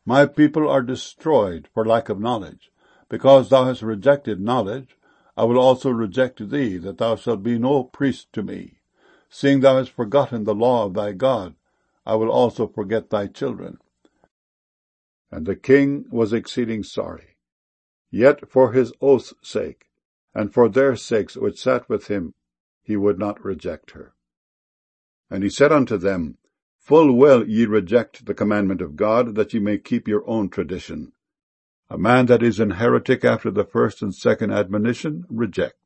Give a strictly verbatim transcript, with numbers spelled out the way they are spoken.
My people are destroyed for lack of knowledge. Because thou hast rejected knowledge, I will also reject thee, that thou shalt be no priest to me. Seeing thou hast forgotten the law of thy God, I will also forget thy children. And the king was exceeding sorry. Yet for his oath's sake, and for their sakes which sat with him, he would not reject her. And he said unto them, Full well ye reject the commandment of God, that ye may keep your own tradition. A man that is an heretic after the first and second admonition, reject.